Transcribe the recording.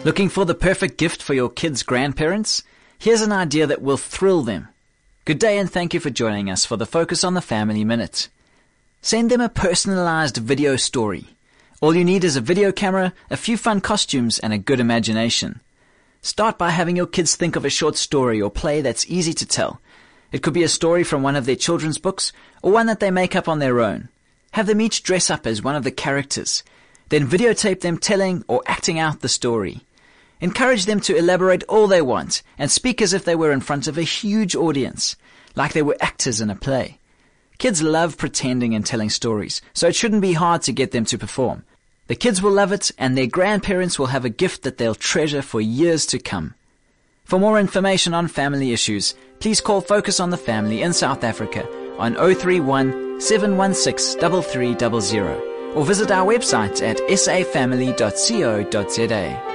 Looking for the perfect gift for your kids' grandparents? Here's an idea that will thrill them. Good day and thank you for joining us for the Focus on the Family Minute. Send them a personalized video story. All you need is a video camera, a few fun costumes, and a good imagination. Start by having your kids think of a short story or play that's easy to tell. It could be a story from one of their children's books or one that they make up on their own. Have them each dress up as one of the characters. Then videotape them telling or acting out the story. Encourage them to elaborate all they want and speak as if they were in front of a huge audience, like they were actors in a play. Kids love pretending and telling stories, so it shouldn't be hard to get them to perform. The kids will love it, and their grandparents will have a gift that they'll treasure for years to come. For more information on family issues, please call Focus on the Family in South Africa on 031 716 3300 or visit our website at safamily.co.za.